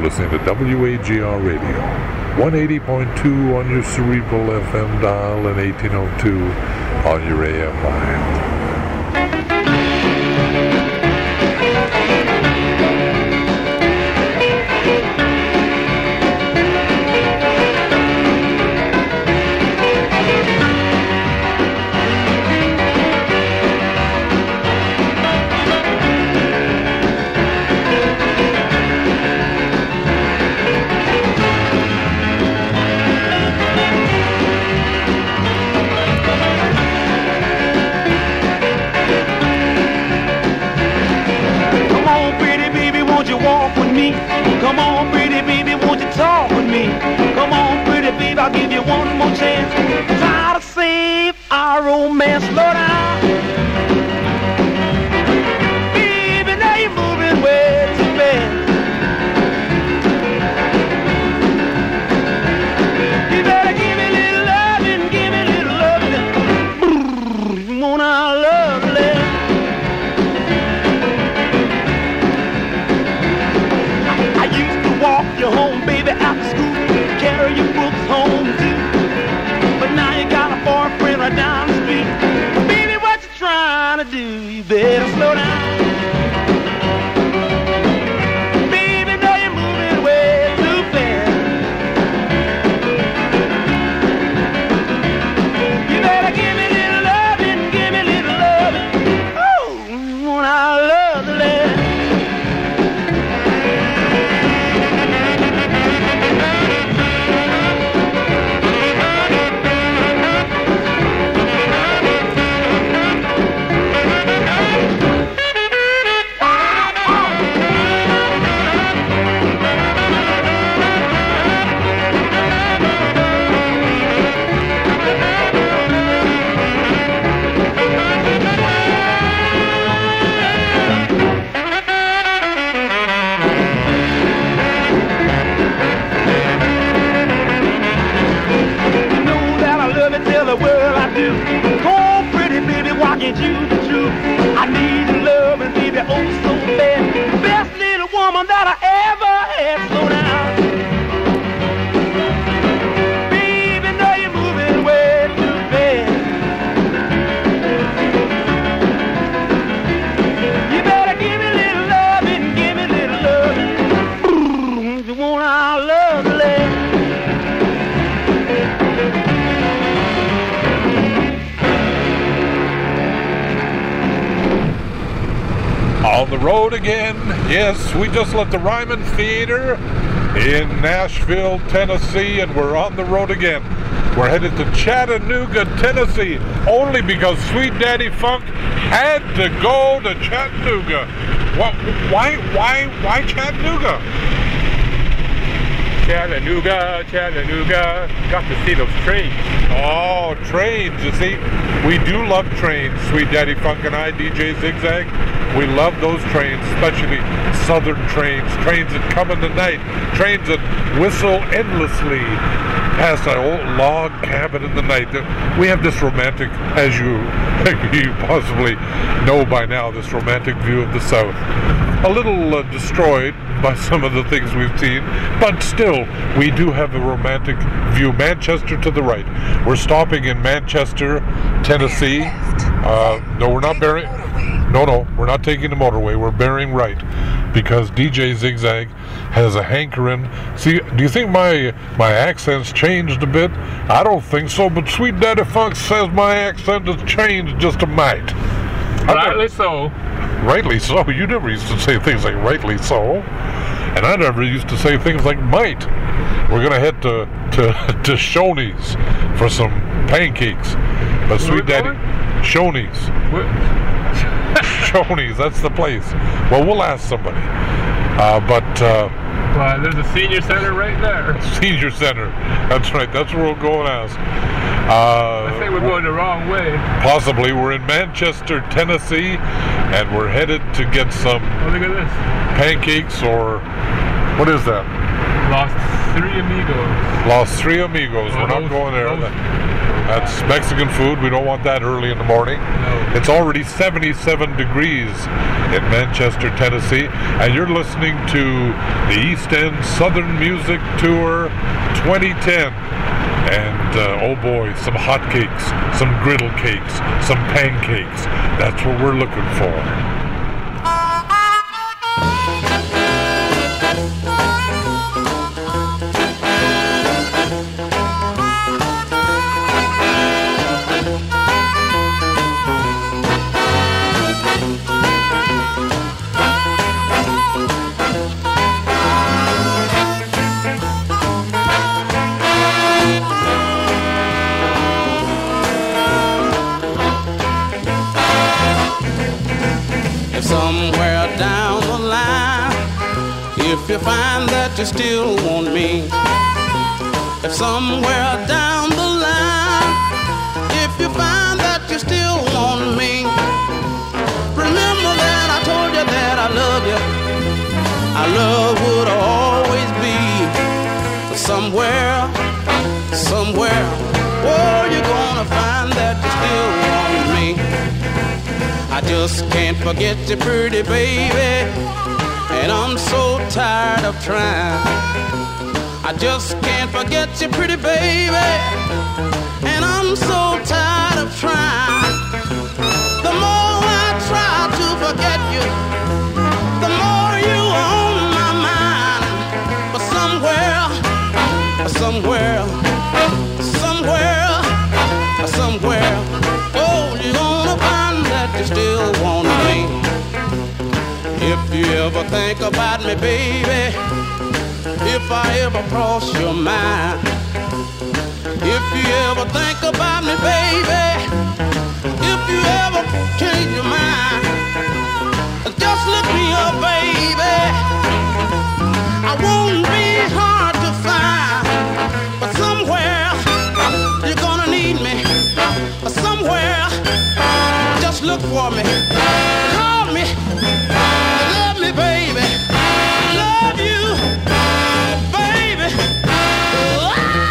listening to WAGR Radio, 180.2 on your cerebral FM dial and 1802 on your AM line. Come on, pretty baby, won't you talk with me? Come on, pretty baby, I'll give you one more chance. Try to save our romance, slow down. Baby, now you're moving way too fast. You better give me a little loving, give me a little loving. You want our lovely. Walk you home, baby, after school, carry your books home too. But now you got a boyfriend right down the street. Baby, what you trying to do? You better slow down. Baby, now you're moving way too fast. You better give me a little loving, give me a little loving. Oh, when I love the land. Oh, pretty baby, why can't you the truth? I need your love and baby, oh so bad. Best little woman that I ever had. Slow down. Baby, now you're moving way too fast. You better give me a little loving, give me a little loving. If you want our lovely. On the road again. Yes, we just left the Ryman Theater in Nashville, Tennessee, and we're on the road again. We're headed to Chattanooga, Tennessee, only because Sweet Daddy Funk had to go to Chattanooga. Why Chattanooga? Chattanooga, got to see those trains. Oh, trains, you see, we do love trains, Sweet Daddy Funk and I, DJ Zigzag. We love those trains, especially southern trains, trains that come in the night, trains that whistle endlessly past an old log cabin in the night. We have this romantic, as you possibly know by now, this romantic view of the South. A little destroyed by some of the things we've seen, but still, we do have a romantic view. Manchester to the right. We're stopping in Manchester, Tennessee. No, we're not bearing... No, we're not taking the motorway. We're bearing right because DJ Zigzag has a hankering. See, do you think my accent's changed a bit? I don't think so, but Sweet Daddy Funk says my accent has changed just a mite. Rightly so. Rightly so. You never used to say things like rightly so. And I never used to say things like might. We're going to head to Shoney's for some pancakes. But Sweet Daddy... Shoney's. Shoney's, that's the place. Well, we'll ask somebody. Well, there's a senior center right there. Senior center. That's right. That's where we'll go and ask. I think we're going the wrong way. Possibly. We're in Manchester, Tennessee, and we're headed to get some look at this. Pancakes or... What is that? Los Three Amigos. Los Three Amigos. We're not going there. That's Mexican food. We don't want that early in the morning. No. It's already 77 degrees in Manchester, Tennessee, and you're listening to the East End Southern Music Tour 2010. And oh boy, some hotcakes, some griddle cakes, some pancakes. That's what we're looking for. Somewhere down the line, if you find that you still want me, if somewhere down the line, if you find that you still want me, remember that I told you that I love you. Our love would always be somewhere, oh, you're gonna find that you still want me. I just can't forget you, pretty baby, and I'm so tired of trying. I just can't forget you, pretty baby, and I'm so tired of trying. The more I try to forget you, the more you on my mind. But somewhere, oh, you're gonna find that you still want me. If you ever think about me, baby, if I ever cross your mind, if you ever think about me, baby, if you ever change your mind, just look me up, baby. I won't be hard to find, but somewhere you're gonna need me. Somewhere, just look for me. Call me, love me, baby. Love you, baby. Oh.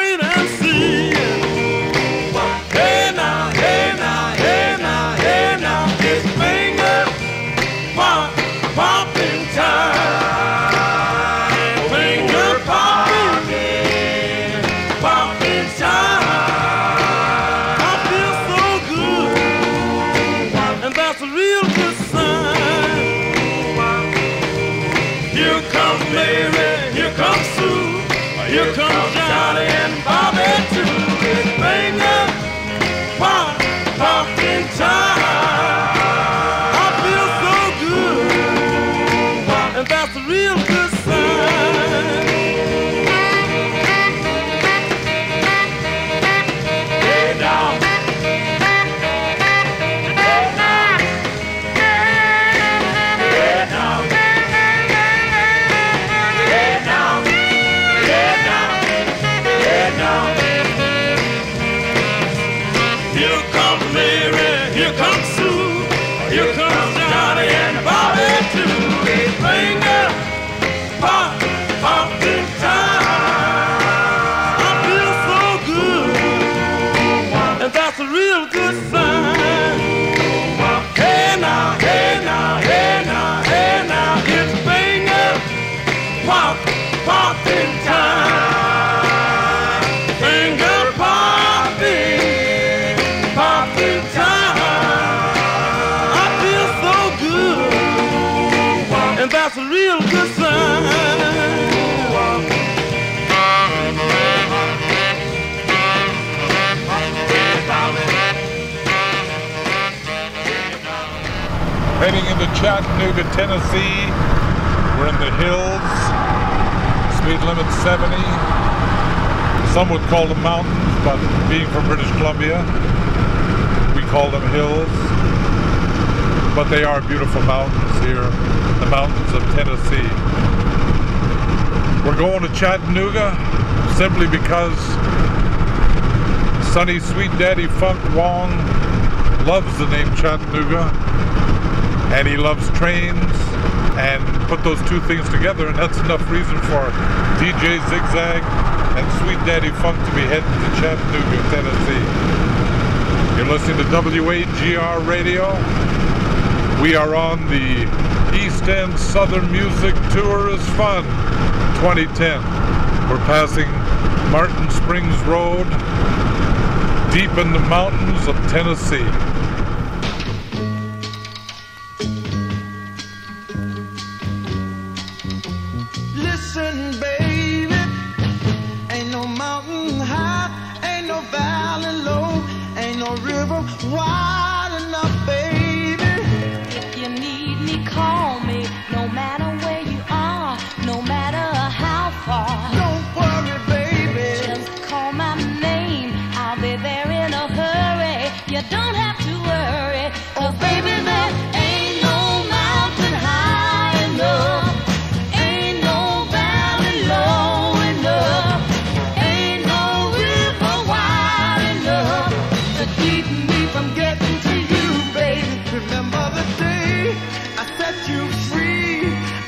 wait and see. Hey now, hey now, hey now, hey now, it's finger popping time. Finger popping time. I feel so good, and that's a real good sign. Here comes Mary, here comes Sue, here comes Johnny and Bobby too. It's finger popping time. I feel so good, and that's a real good sign. Hey now, hey now, hey now, hey now, hey now, hey now. Here comes Mary, here comes Sue, here comes Johnny and Bobby too. It's finger popping time. I feel so good, and that's a real good sign. Hey now, hey now, hey now, hey now, it's finger popping time. Finger popping time. I feel so good, and that's a real good sign. Heading into Chattanooga, Tennessee. We're in the hills. Speed limit 70. Some would call them mountains, but being from British Columbia, we call them hills. But they are beautiful mountains here, the mountains of Tennessee. We're going to Chattanooga simply because Sonny Sweet Daddy Funk Wong loves the name Chattanooga, and he loves trains, and put those two things together, and that's enough reason for DJ Zigzag and Sweet Daddy Funk to be heading to Chattanooga, Tennessee. You're listening to WAGR Radio. We are on the East End Southern Music Tour is Fun 2010. We're passing Martin Springs Road, deep in the mountains of Tennessee. Listen, baby, ain't no mountain high, ain't no valley low, ain't no river wide enough, baby. If you need me, call me, no matter where you are, no matter how far. Don't worry, baby, Just call my name, I'll be there in a hurry. You don't have to worry, 'cause baby, there ain't no mountain high enough. Ain't no valley low enough. Ain't no river wide enough to keep me from getting to you, baby. remember the day I set you free.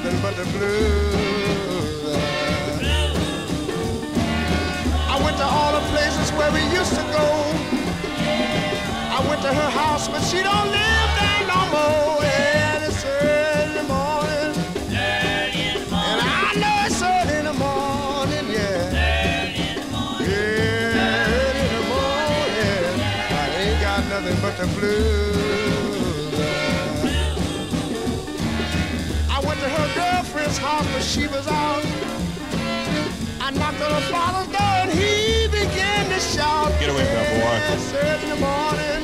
nothing but the blues. I went to all the places where we used to go. I went to her house, but she don't live there no more. And it's early in the morning. And I know it's early in the morning, yeah. Yeah, early in the morning. I ain't got nothing but the blues. I went to her girlfriend's house, but she was out. I knocked on her father's door and he began to shout. Get away from that boy. It's early in the morning.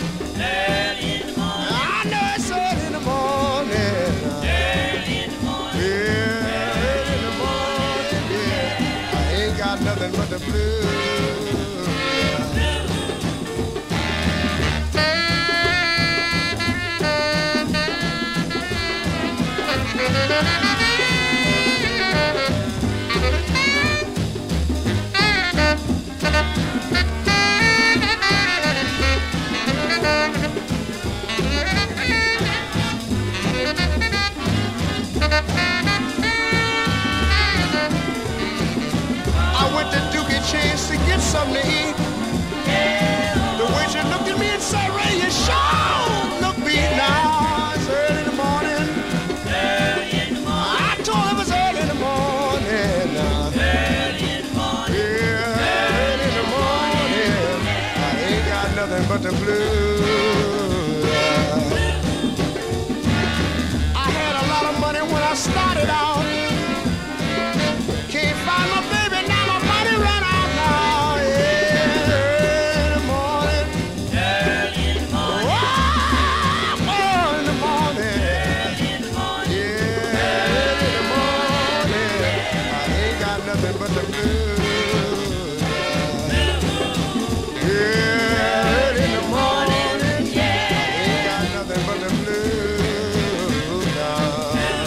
I know it's early in the morning. Yeah, early in the morning, yeah. I ain't got nothing but the blues. I went to Dookie Chase to get something to eat. The waiter looked at me and said, Ray, you sure look beat now. It's early in the morning. I told him it's early in the morning. Yeah, early in the morning. I ain't got nothing but the blues. I had a lot of money when I started out. Can't find my baby now, my money run out now. Yeah, early in the morning. Oh, in the morning. Yeah, early in the morning. I ain't got nothing but the blues. Yeah, early in the morning. I ain't got nothing but the blues now.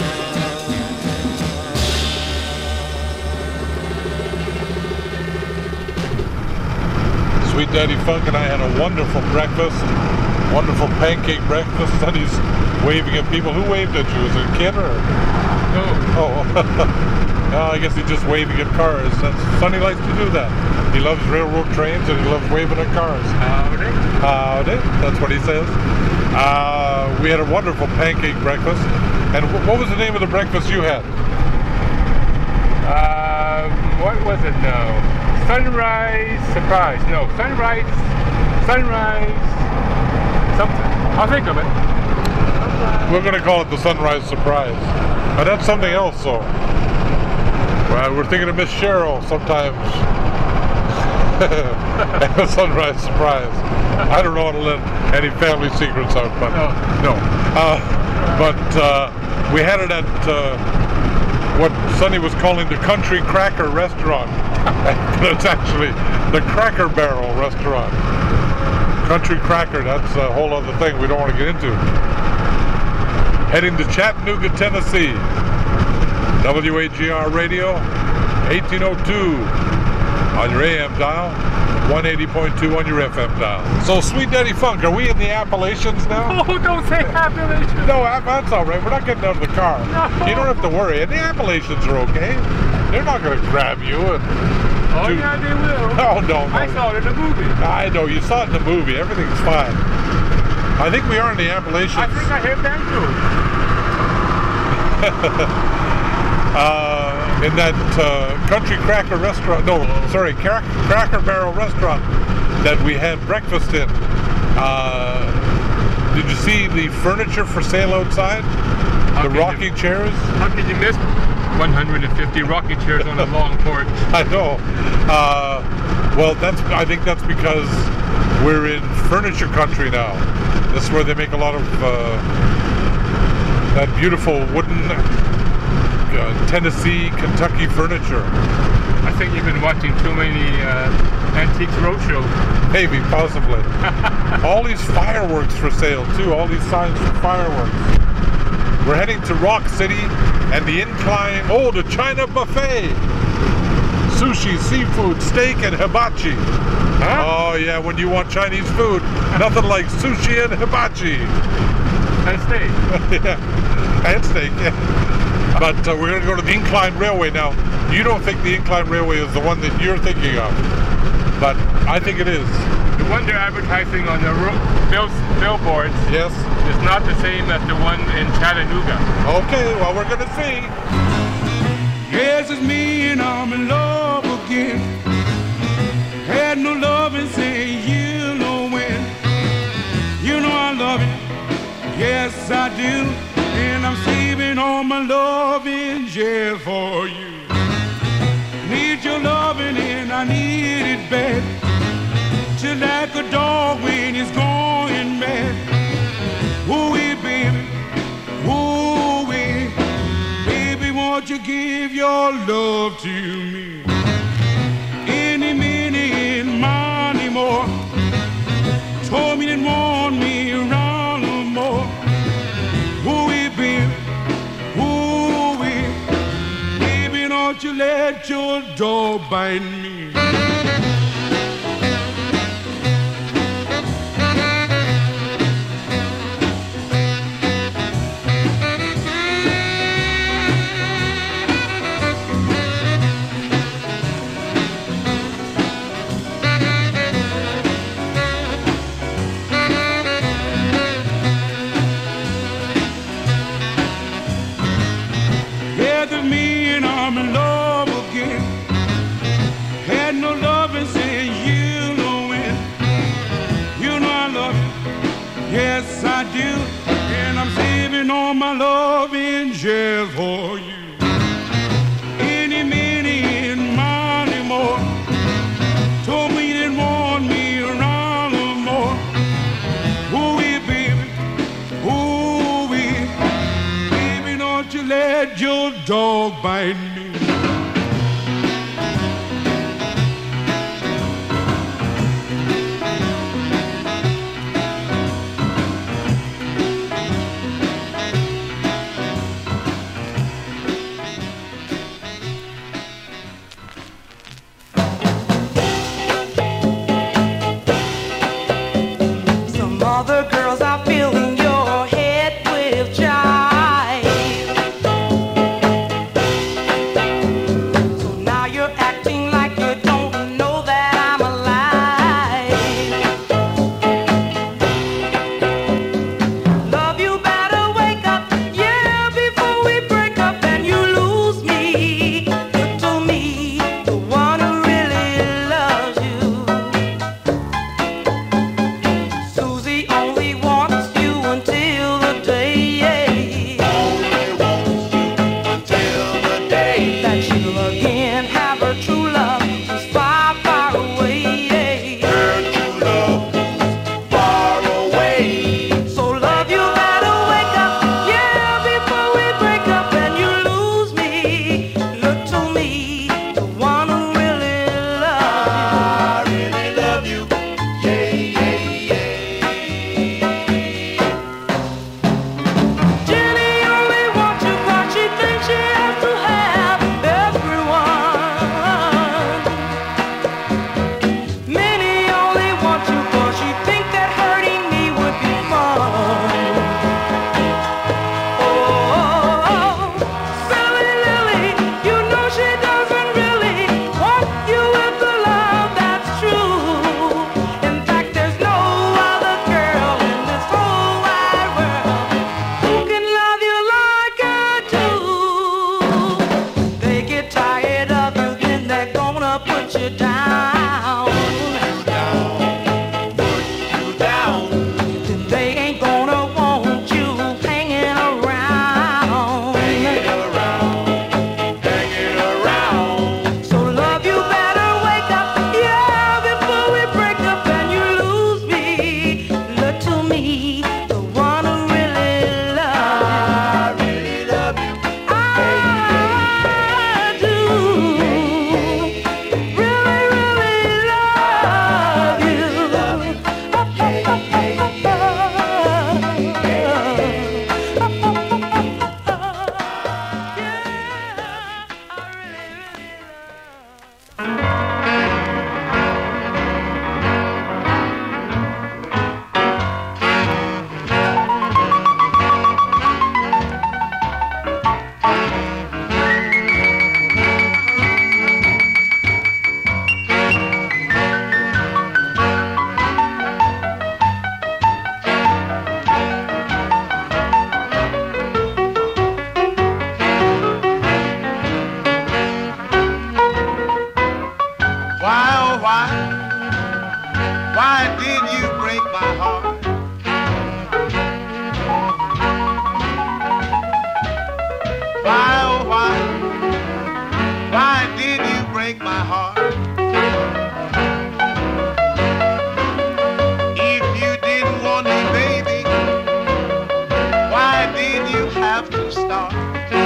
Sweet Daddy Funk and I had a wonderful breakfast, wonderful pancake breakfast. Sonny's waving at people. Who waved at you? Was it a kid or? No. Oh, no, I guess he's just waving at cars. Sonny likes to do that. He loves railroad trains and he loves waving at cars. Howdy. Howdy, that's what he says. We had a wonderful pancake breakfast. And what was the name of the breakfast you had? What was it now? Sunrise surprise. No, sunrise something. I'll think of it. We're going to call it the Sunrise Surprise. But that's something else, though. Well, we're thinking of Miss Cheryl sometimes. A Sunrise Surprise. I don't know how to let any family secrets out, but no. We had it at what Sonny was calling the Country Cracker Restaurant. But it's actually the Cracker Barrel Restaurant. Country Cracker, that's a whole other thing we don't want to get into. Heading to Chattanooga, Tennessee. WAGR Radio, 1802 on your AM dial, 180.2 on your FM dial. So, Sweet Daddy Funk, are we in the Appalachians now? Oh, don't say Appalachians. No, that's all right. We're not getting out of the car. No. You don't have to worry. And the Appalachians are okay. They're not going to grab you and... Oh, yeah, they will. Oh, no. I saw it in the movie. I know. You saw it in the movie. Everything's fine. I think we are in the Appalachians. I think I heard that too. In that Country Cracker Restaurant, Cracker Barrel Restaurant that we had breakfast in. Did you see the furniture for sale outside? The rocking chairs? How could you miss 150 rocking chairs on a long porch? I know. Well, I think that's because we're in furniture country now. This is where they make a lot of that beautiful wooden Tennessee, Kentucky furniture. I think you've been watching too many Antiques Roadshow. Maybe, possibly. All these fireworks for sale, too. All these signs for fireworks. We're heading to Rock City and the Incline. Oh, the China Buffet. Sushi, seafood, steak, and hibachi. Huh? Oh, yeah, when you want Chinese food, nothing like sushi and hibachi. And steak. Yeah, and steak, yeah. But we're going to go to the Incline Railway now. You don't think the Incline Railway is the one that you're thinking of, but I think it is. The one they're advertising on the billboards Yes. is not the same as the one in Chattanooga. Okay, well, we're going to see. Yes, it's me and I'm in love again. Had no love and say you know when. You know I love it. Yes, I do. And I'm saving all my loving just for you. Need your loving and I need it bad. Just like a dog when he's going mad. Ooh-wee, baby. Ooh-wee. Baby, won't you give your love to me? Any minute, money more. Told me didn't want me around no more. Ooh-wee, baby. Ooh-wee. Baby, don't you let your dog bite me. I'm in love again. Had no love and say you know when. You know I love you. Yes, I do. And I'm saving all my loving just for you. Any minute, money more. Told me you didn't want me around no more. Ooh-wee, baby. Ooh-wee. Baby, don't you let your dog bite me. Other girls are filling your head with jive. Why did you break my heart? Why, oh why did you break my heart? If you didn't want me, baby, why did you have to start?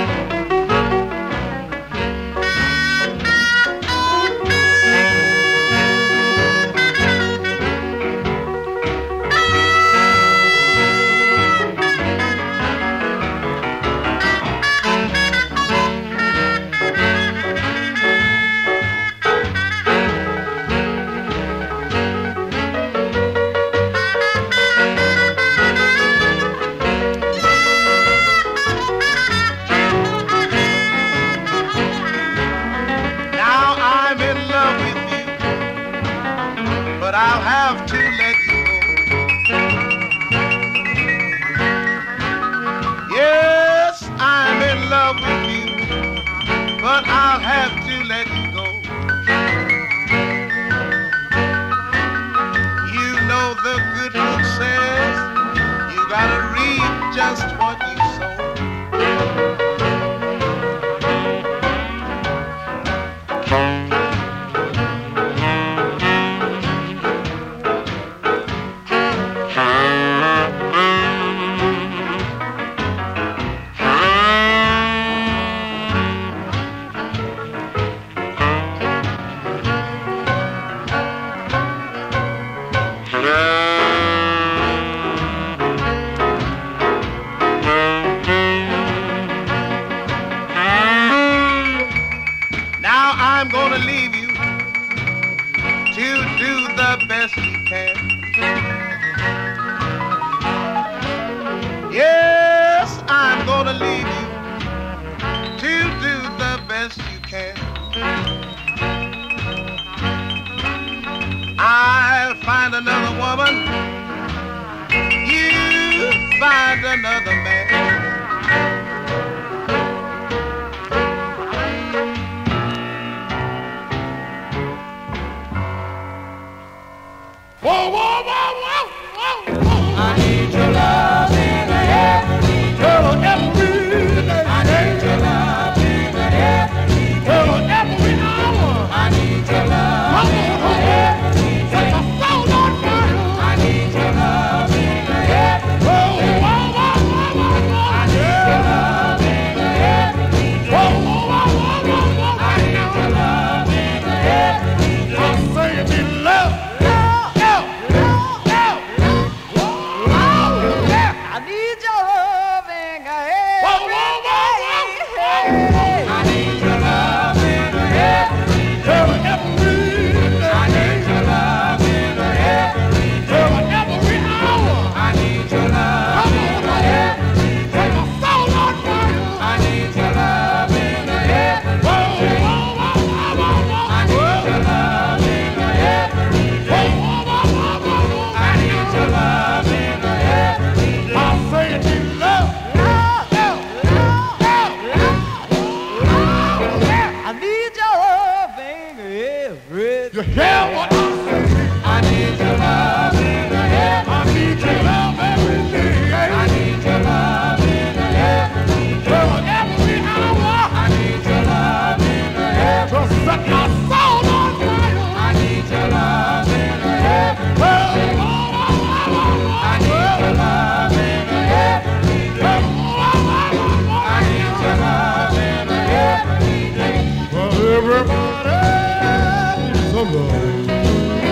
I'll have to let you go. Yes, I'm in love with you, but I'll have to let you go. You know the good book says you gotta reap just what you sow. I'm gonna leave you to do the best you can. Yes, I'm gonna leave you to do the best you can. I'll find another woman, you find another man. Whoa, whoa, whoa, whoa, whoa, whoa. I need your love in the every day. I need your love in the every hour. I need your love in the every day. Set your soul on fire. I need your love in the every day. Whoa, whoa, whoa, whoa, whoa. I need your love in the every day. Whoa, whoa, whoa, whoa, whoa. I need your love in the every day. I say you need love. You hear what I say? I need your love in the air. I need your love every day. I need your love in the air. Every hour. I need your love in the air. To set my soul on fire. I need your love in the air. I need your love in the air. I need your love in the air. For everybody. Love.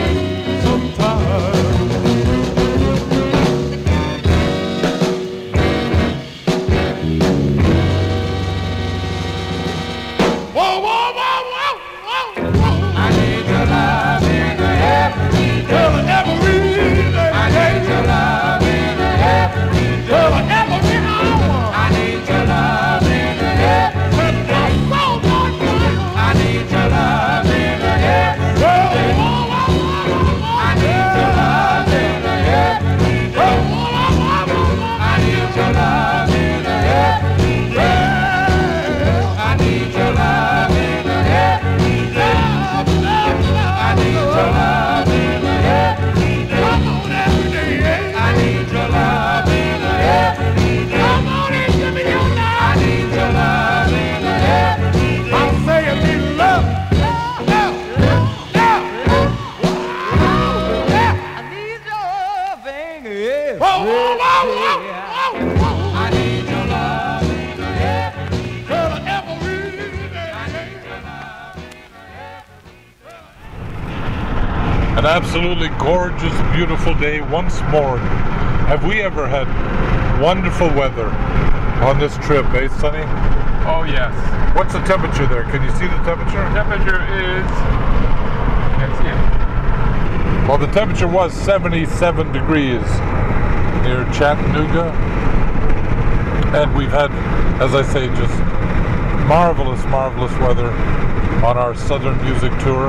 An absolutely gorgeous, beautiful day once more. Have we ever had wonderful weather on this trip, eh, Sonny? Oh, yes. What's the temperature there? Can you see the temperature? Temperature is... Can't see it. Well, the temperature was 77 degrees near Chattanooga. And we've had, as I say, just marvelous, marvelous weather on our Southern Music Tour.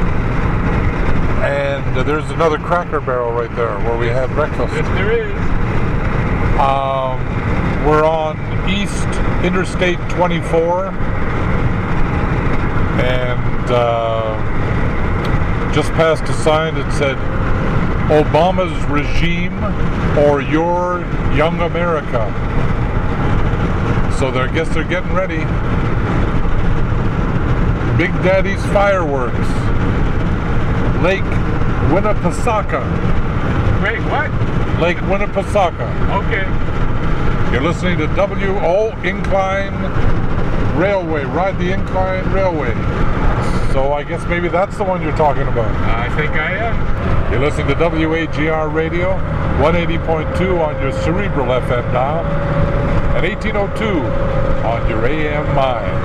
And there's another Cracker Barrel right there where we had breakfast. Yes, there is. We're on East Interstate 24. And just past a sign that said, Obama's regime or your young America. So I guess they're getting ready. Big Daddy's fireworks. Lake Winnipesaukee. Wait, what? Lake Winnipesaukee. Okay. You're listening to WO Incline Railway. Ride the Incline Railway. So I guess maybe that's the one you're talking about. I think I am. You're listening to WAGR Radio, 180.2 on your Cerebral FM dial, and 1802 on your AM mind.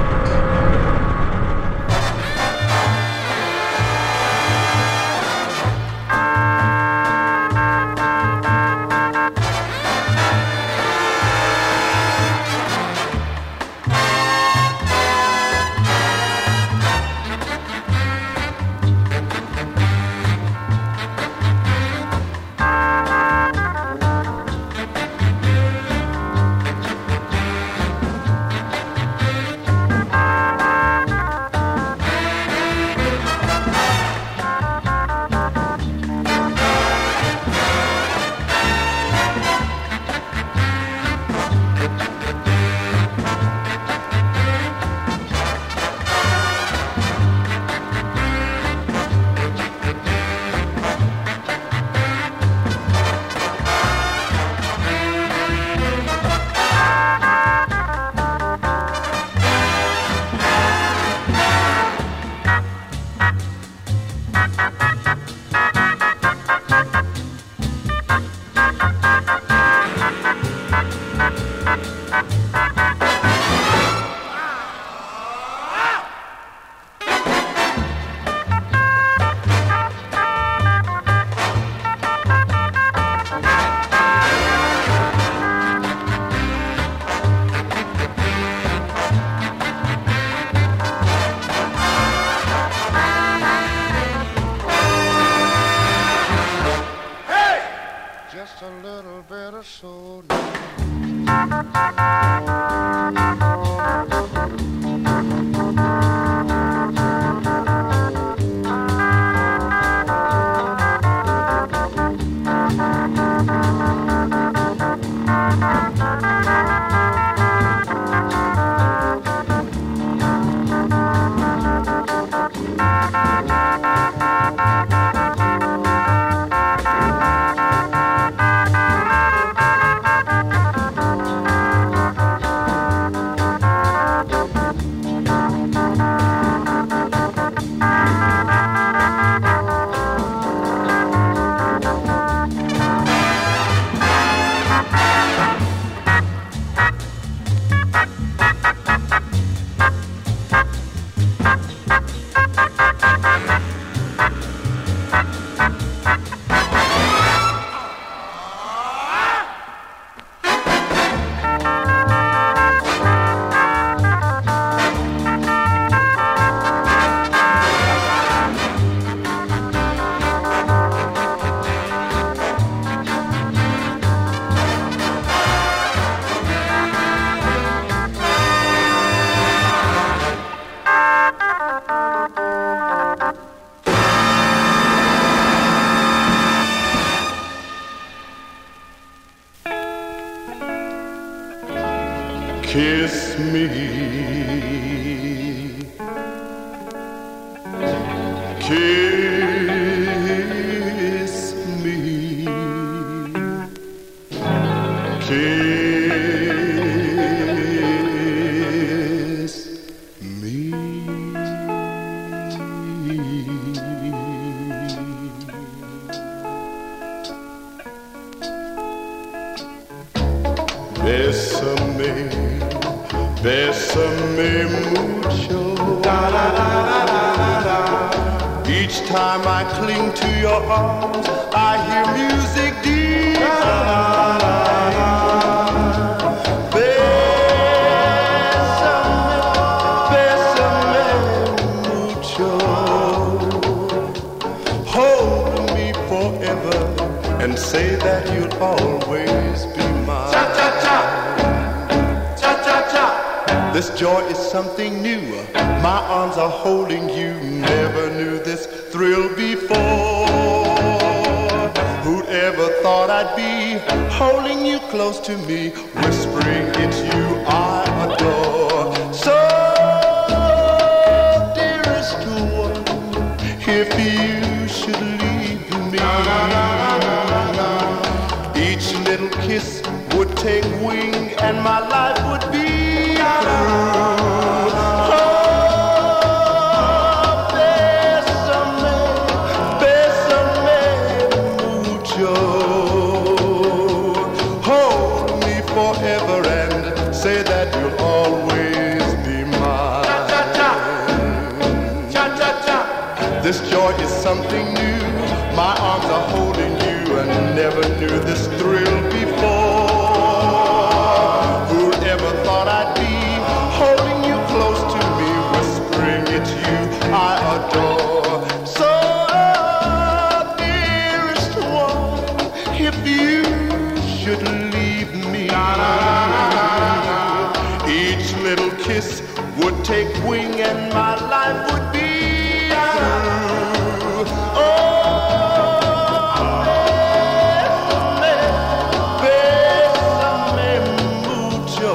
Kiss me, kiss me, kiss me. Bésame, bésame mucho. Each time I cling to your arms, I hear music deep. Bésame, bésame mucho. Hold me forever and say that you'll always be mine. Cha-cha-cha, cha-cha-cha. This joy is something new. My arms are holding you. Never knew this thrill before. Who'd ever thought I'd be holding you close to me, whispering it's you I adore. So, dearest one, if you should leave me, each little kiss would take wing and my life would be through. Say that you'll always be mine. Cha-cha-cha, cha-cha-cha. This joy is something new. My arms are holding you and never knew this thrill before. Who'd ever thought I'd be holding you close to me, whispering it's you I adore. So, dearest one, if you should leave me, each little kiss would take wing and my life would be through. Oh, bésame, bésame mucho.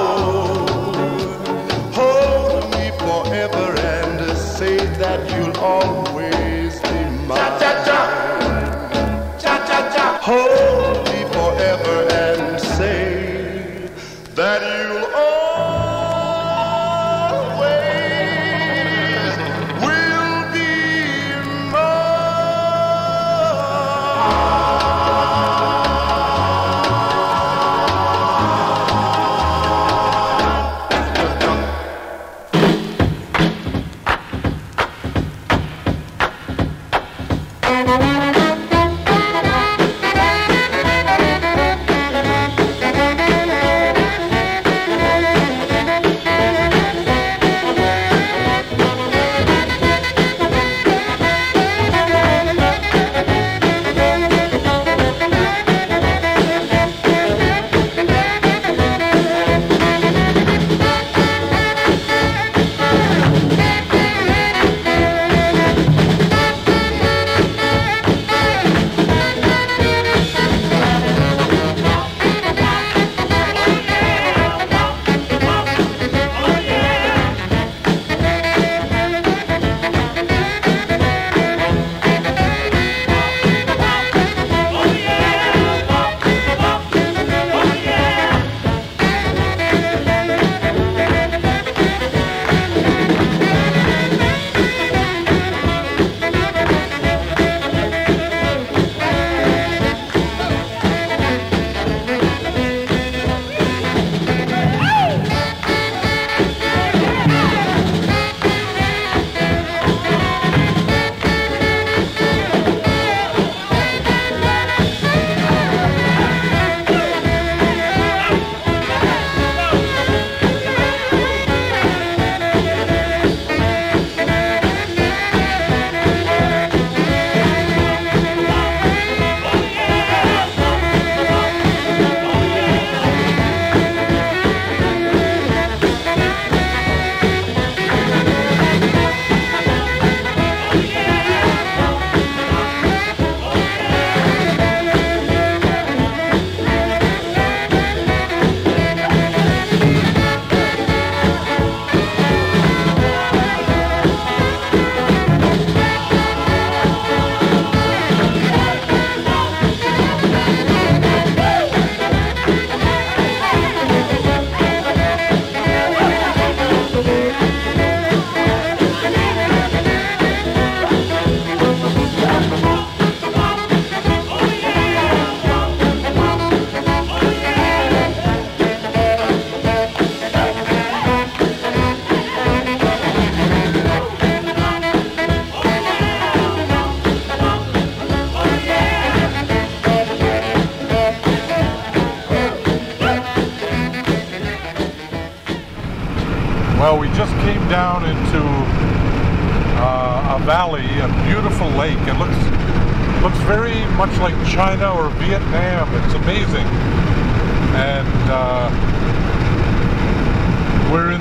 Hold me forever and say that you'll always be mine. Cha-cha-cha, cha-cha-cha. Hold me forever and say that you'll always will be a valley, a beautiful lake. It looks very much like China or Vietnam. It's amazing. And we're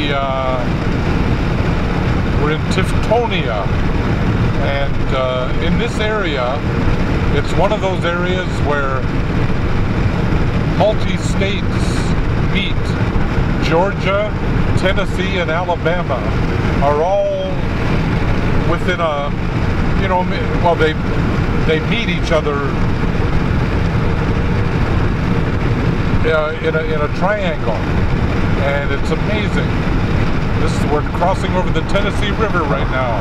in Tiftonia, and in this area, it's one of those areas where multi-states meet. Georgia, Tennessee, and Alabama are all within a, well, they meet each other in a triangle, and it's amazing. We're crossing over the Tennessee River right now.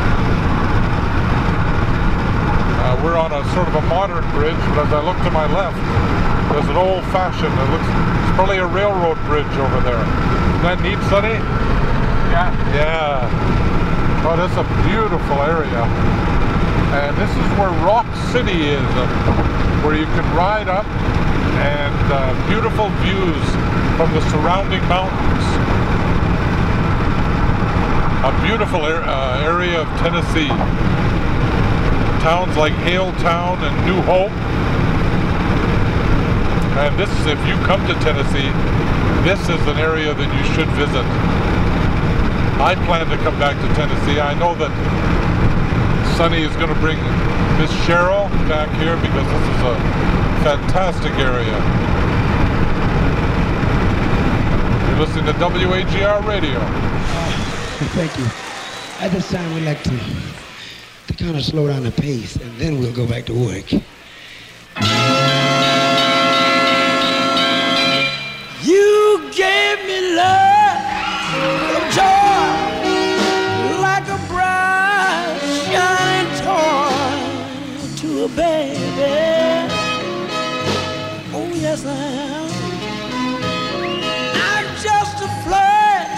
We're on a sort of a modern bridge, but as I look to my left, there's an old-fashioned. It's probably a railroad bridge over there. Isn't that neat, Sonny? Yeah. Yeah. Oh, that's a beautiful area. And this is where Rock City is, where you can ride up and beautiful views from the surrounding mountains. A beautiful area of Tennessee. Towns like Haletown and New Hope. And this, if you come to Tennessee, this is an area that you should visit. I plan to come back to Tennessee. I know that Sonny is going to bring Miss Cheryl back here because this is a fantastic area. You're listening to WAGR Radio. Thank you. At this time, we'd like to kind of slow down the pace, and then we'll go back to work. You gave me love of joy, like a bright shining toy to a baby. Oh yes, I am. I'm just a flirt.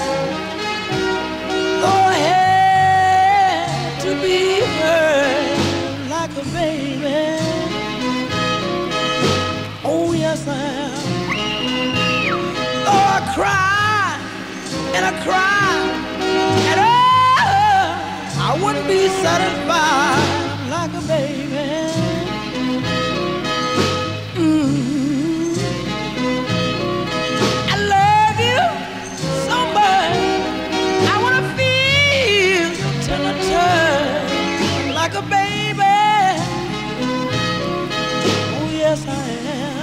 Go ahead to be heard like a baby. Oh yes, I am. Oh, I cry and I cry, and oh, I wouldn't be satisfied like a baby. I love you so much. I wanna feel your tender touch like a baby. Oh yes, I am.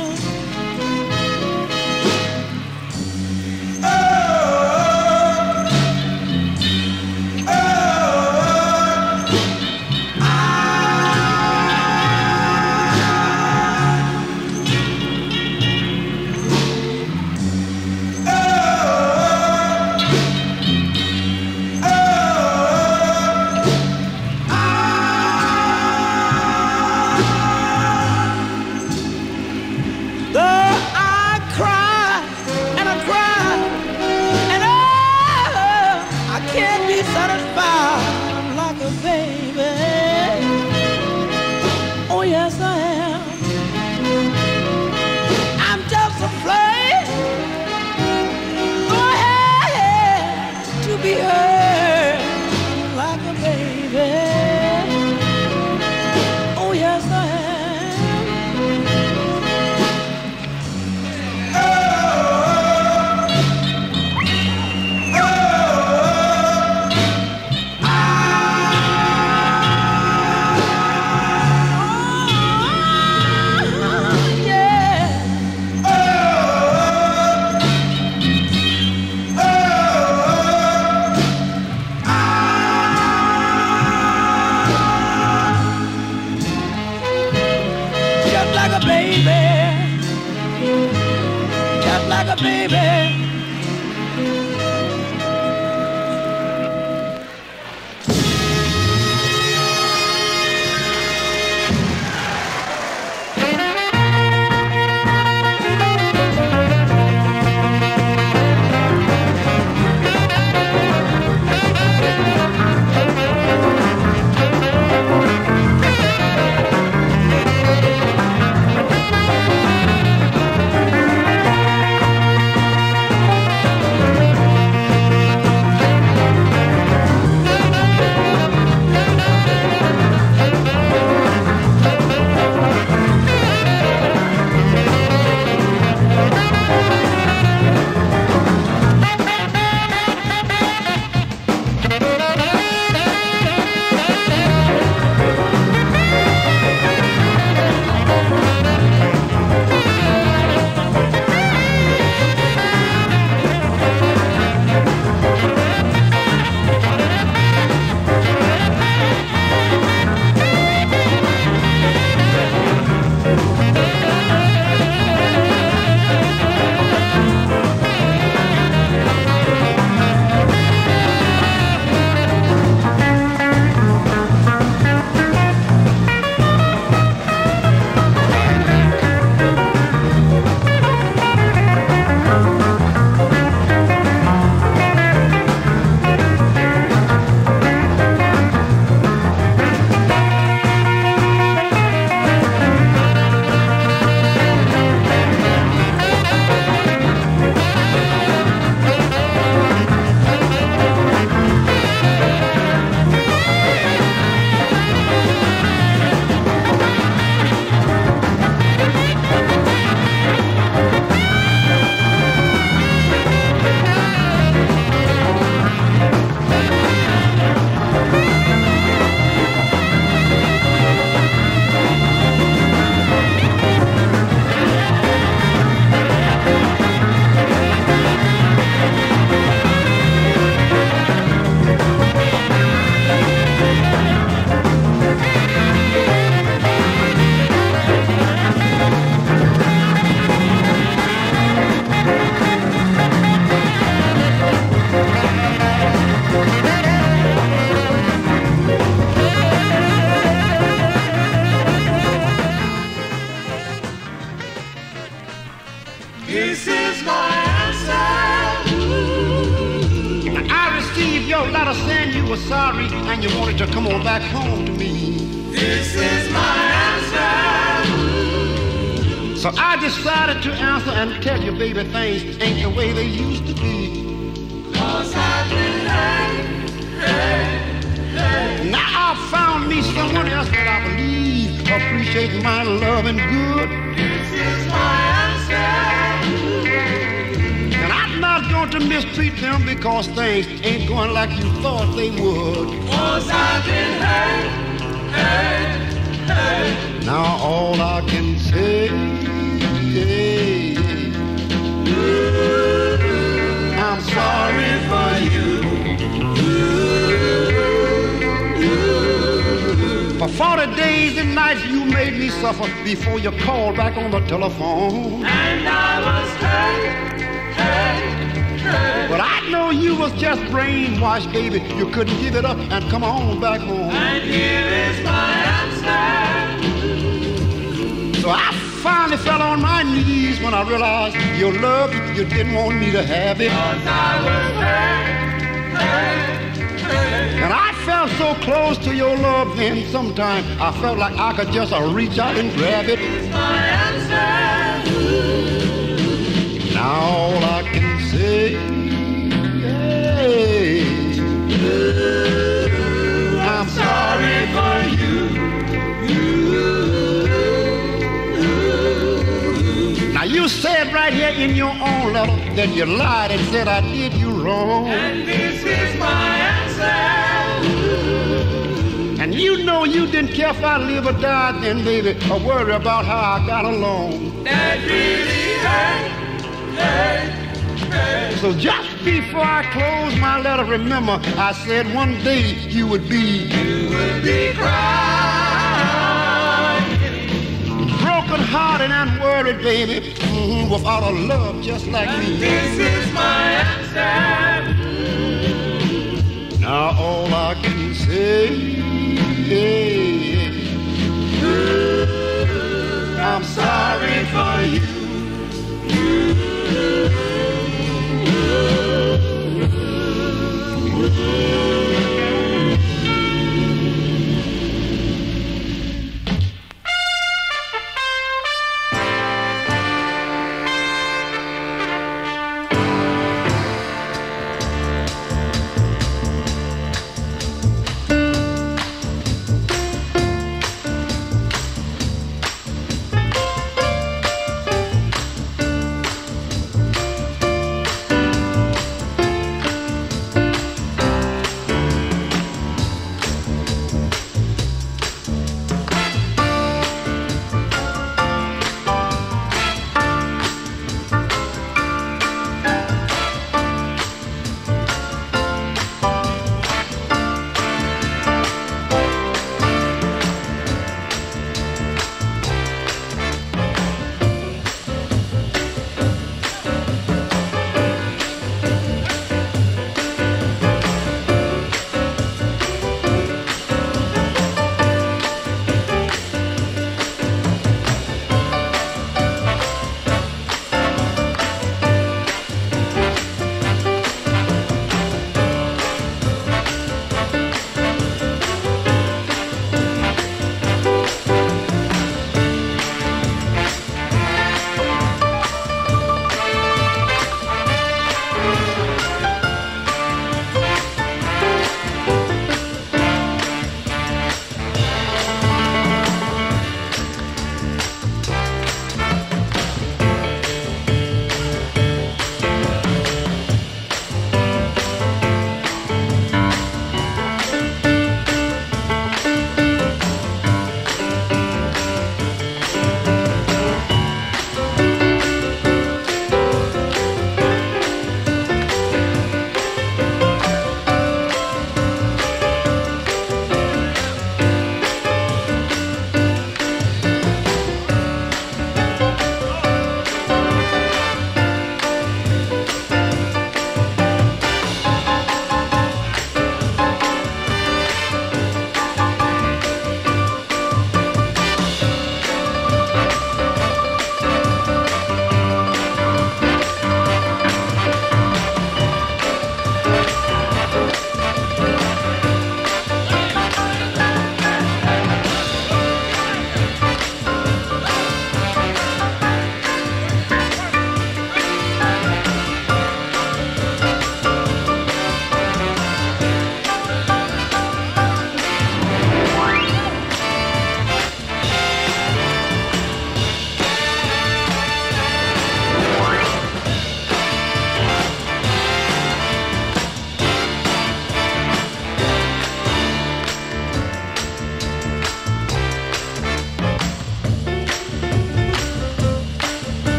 sorry and you wanted to come on back home to me. This is my answer. So I decided to answer and tell you, baby, things ain't the way they used to be. 'Cause I've been hurt. Now I've found me someone else that I believe appreciates my love and good. This is my answer. And I'm not going to mistreat them because things ain't going like you thought they would. 'Cause I've been hurt. Now all I can say, I'm sorry for you. For 40 days and nights you made me suffer before you called back on the telephone. And I was hurt. But I know you was just brainwashed, baby. You couldn't give it up and come on back home. And here is my answer. So I finally fell on my knees when I realized your love, you didn't want me to have it. 'Cause I was hurt. And I felt so close to your love then sometimes I felt like I could just reach out and grab it. My answer. Now all I can say, I'm sorry for you. Now you said right here in your own letter that you lied and said I did you wrong. And this is my answer. And you know you didn't care if I live or died then, baby, or worry about how I got along. That really hurt. So just before I close my letter, remember I said one day you would be crying, broken hearted and worried, baby, without a love just like and me. this is my answer. Now all I can say, I'm sorry for you.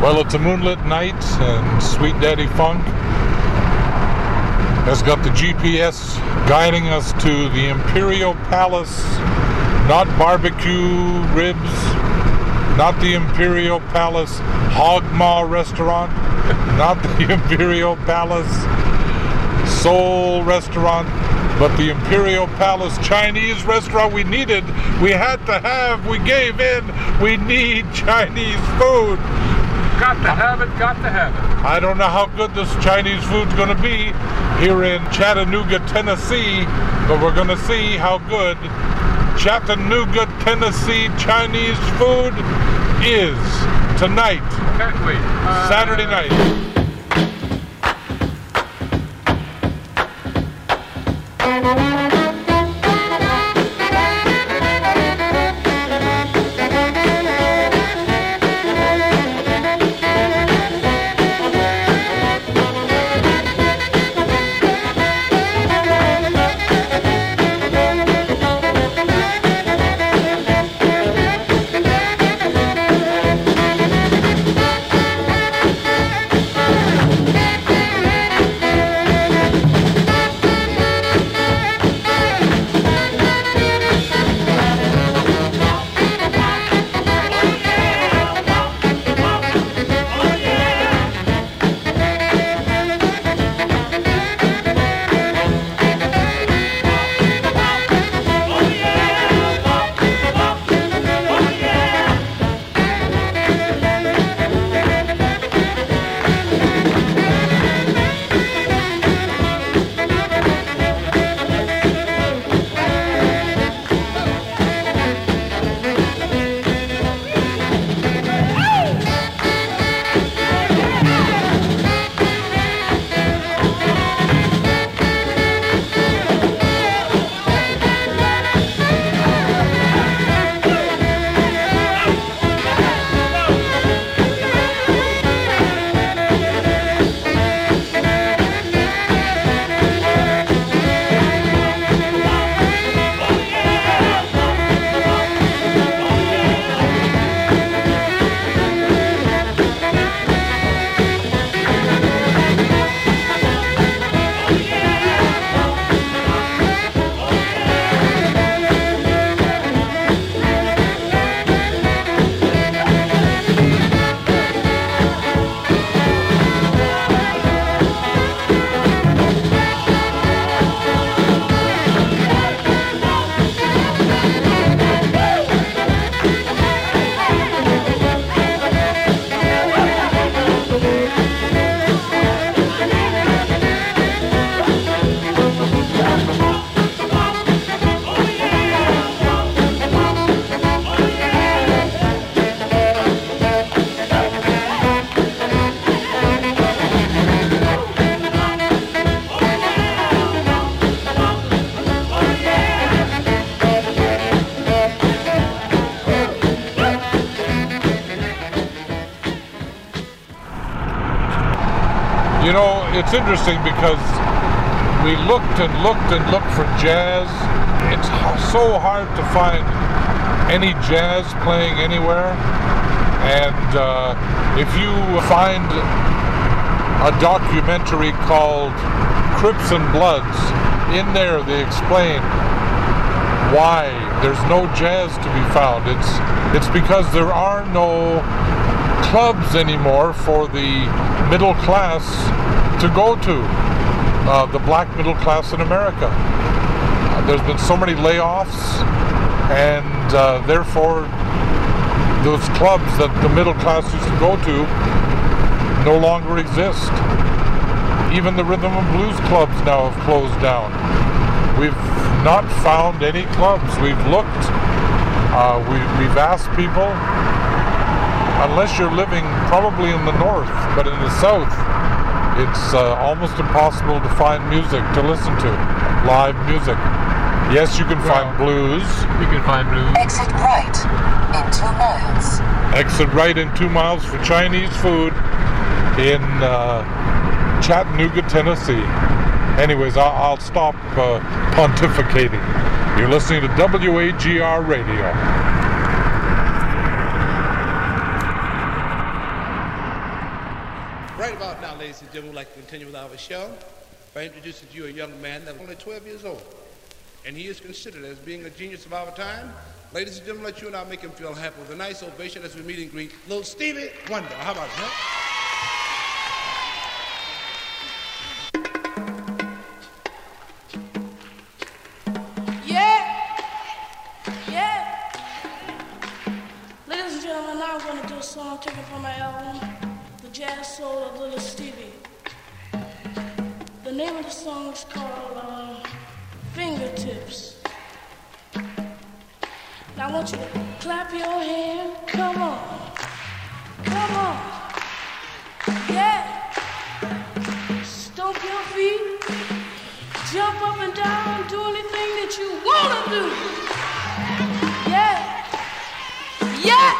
Well, it's a moonlit night, and Sweet Daddy Funk has got the GPS guiding us to the Imperial Palace, not barbecue ribs, not the Imperial Palace Hog Maw restaurant, not the Imperial Palace Seoul restaurant, but the Imperial Palace Chinese restaurant we needed. We had to have, we gave in, we need Chinese food. Got to have it, got to have it. I don't know how good this Chinese food's going to be here in Chattanooga, Tennessee, but we're going to see how good Chattanooga, Tennessee Chinese food is tonight. Can't wait. Saturday night. You know, it's interesting because we looked and looked and looked for jazz. It's so hard to find any jazz playing anywhere. And if you find a documentary called Crips and Bloods, in there they explain why there's no jazz to be found. It's because there are no clubs anymore for the middle class to go to, the black middle class in America. There's been so many layoffs, and therefore those clubs that the middle class used to go to no longer exist. Even the rhythm and blues clubs now have closed down. We've not found any clubs. We've looked, we've asked people, unless you're living probably in the north, but in the south, it's almost impossible to find music to listen to, live music. Yes, you can find blues. You can find blues. Exit right in 2 miles. Exit right in 2 miles for Chinese food in Chattanooga, Tennessee. Anyways, I'll stop pontificating. You're listening to WAGR Radio. Now, ladies and gentlemen, we'd like to continue with our show by introducing to you a young man that's only 12 years old. And he is considered as being a genius of our time. Ladies and gentlemen, let you and I make him feel happy with a nice ovation as we meet and greet little Stevie Wonder. How about that? Ladies and gentlemen, now I'm going to do a song taken from my album, The Jazz Soul of Little Stevie. The name of the song is called Fingertips. Now I want you to clap your hand. Come on. Come on. Yeah. Stomp your feet. Jump up and down. Do anything that you want to do. Yeah. Yeah.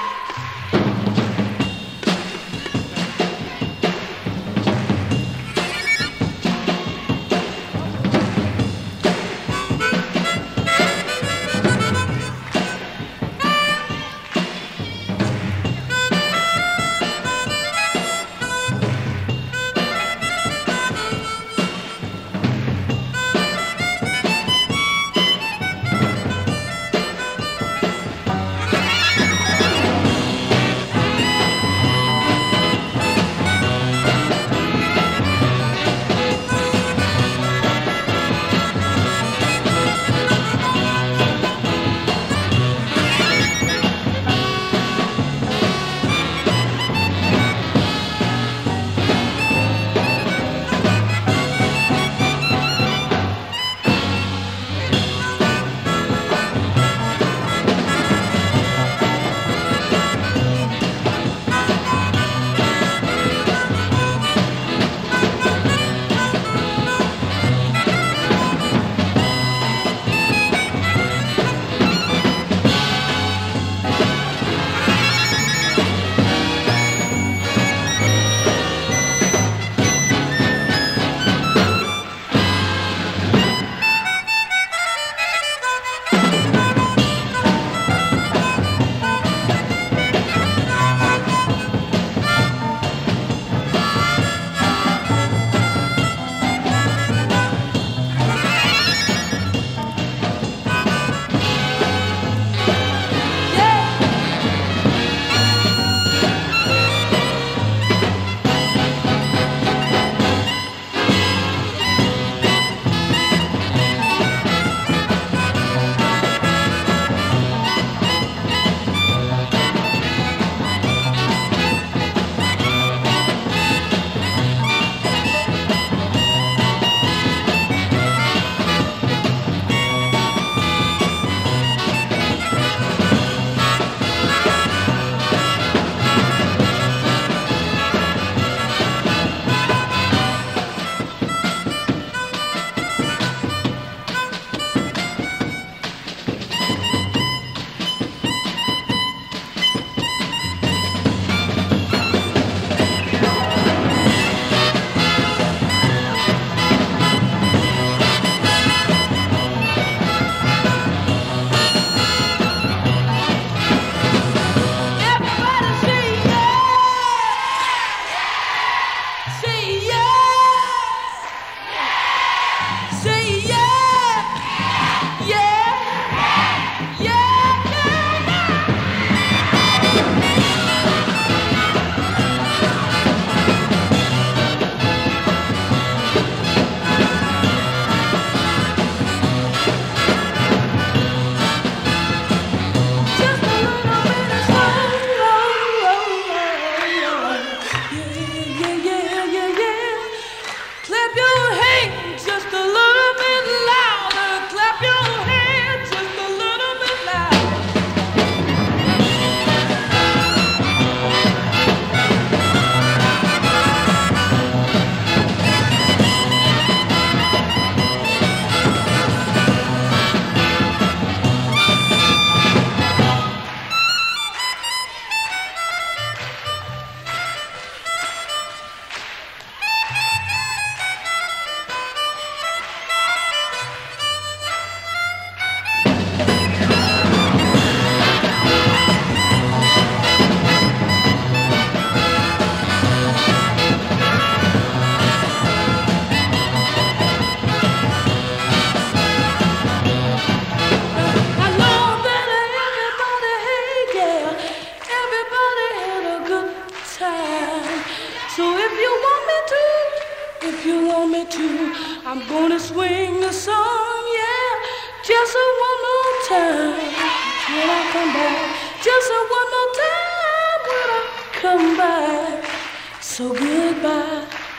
you want me to, I'm gonna swing the song, yeah. Just one more time when I come back. Just one more time when I come back. So goodbye.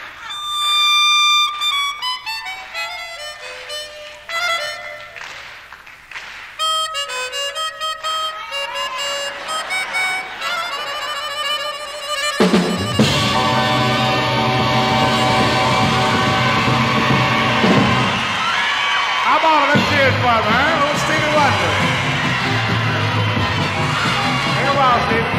Man, who's Stevie Wonder? Take a while, Stevie.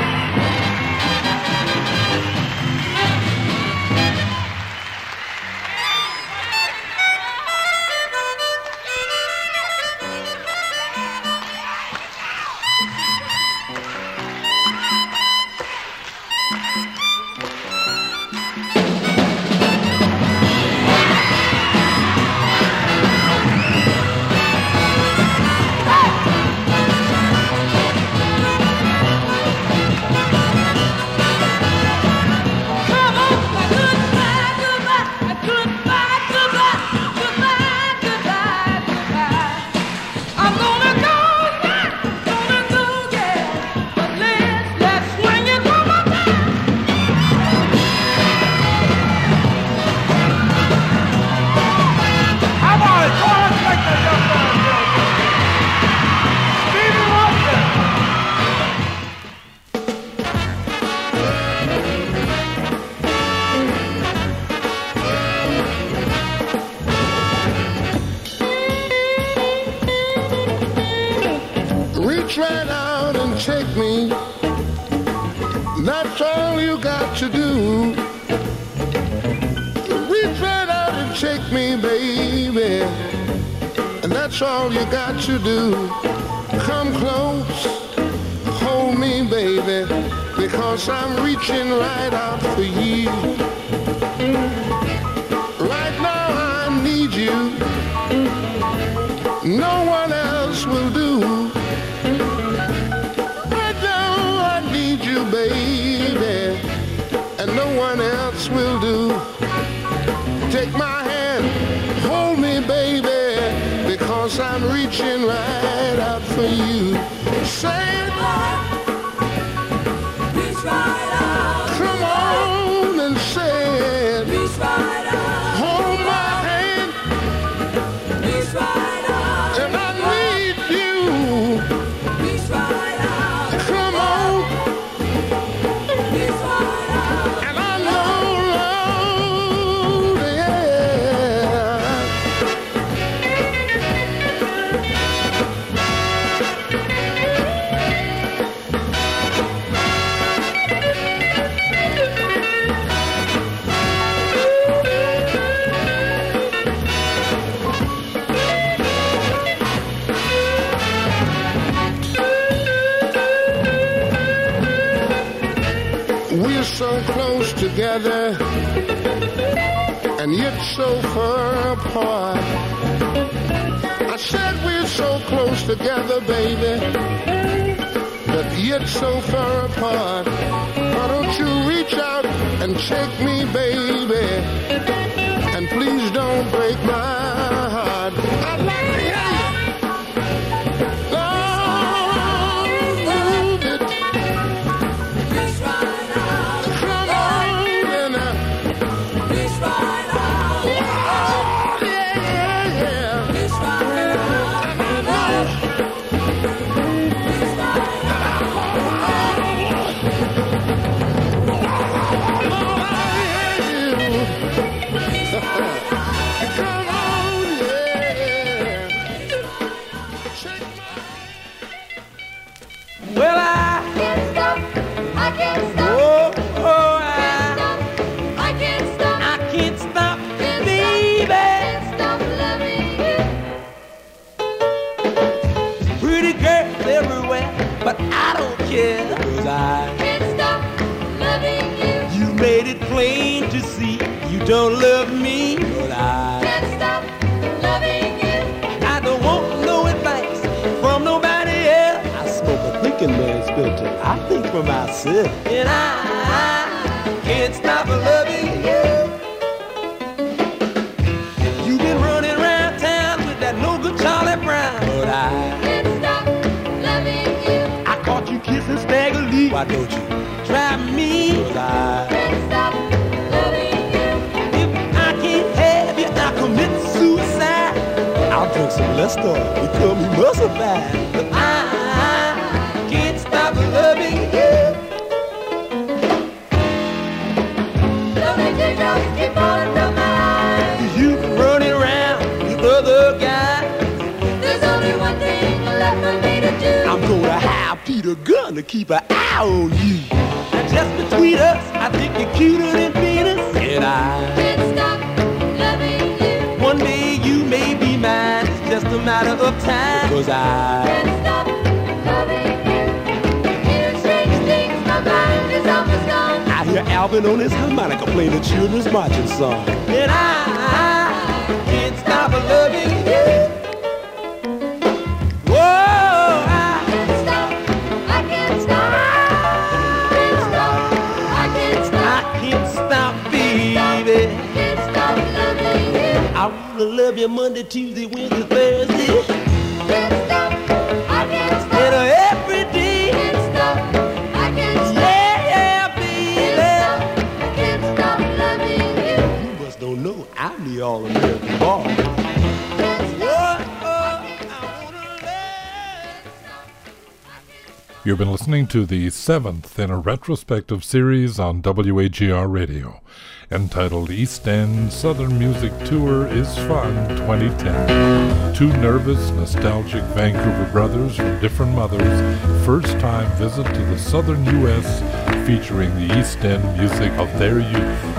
Reach right out and take me. That's all you got to do. Reach right out and take me, baby. And that's all you got to do. Come close, hold me, baby, because I'm reaching right out for you. Right now I need you. No one else will do. Right now I need you, baby, and no one else will do. Take my hand, hold me, baby, because I'm reaching right out for you. Say it. Reach right out. Come on and say it. Reach right out. Hold my hand. Reach right out. And I need you. Reach right out. Come on. Reach right out. And I know, Lord, yeah. We're so close together, and yet so far apart. I said we're so close together, baby, but yet so far apart. Why don't you reach out and take me, baby, and please don't break my heart. I'd like to hear you. Don't love me, but I can't stop loving you. I don't want no advice from nobody else. I smoke a thinking man's filter. I think for myself, and I can't stop loving you. me. Why don't you try me? 'Cause I can't stop loving you. If I can't have you, I'll commit suicide. I'll drink some Lester, become emulsified. But I can't stop loving you. Lonely teardrops keep falling from my eyes. You can run it around with other guys. There's only one thing left for me to do. I'm gonna hire Peter Gunn to keep an eye on you. And just between us, I think you're cuter than Venus. And I can't stop loving you. One day you may be mine, it's just a matter of time. Because I can't stop loving you. Hearing strange things, my mind is almost gone. I hear Alvin on his harmonica playing a children's marching song. And I can't stop loving you. I love you Monday, Tuesday, Wednesday, Thursday. Can't stop, I can't stop. And every day. Can't stop, I can't stop. Yeah, baby. I can't stop loving you. You must don't know I'm the all-American boy. You've been listening to the 7th in a retrospective series on WAGR Radio, entitled East End Southern Music Tour is Fun 2010. Two nervous, nostalgic Vancouver brothers from different mothers' first-time visit to the southern U.S. featuring the East End music of their youth.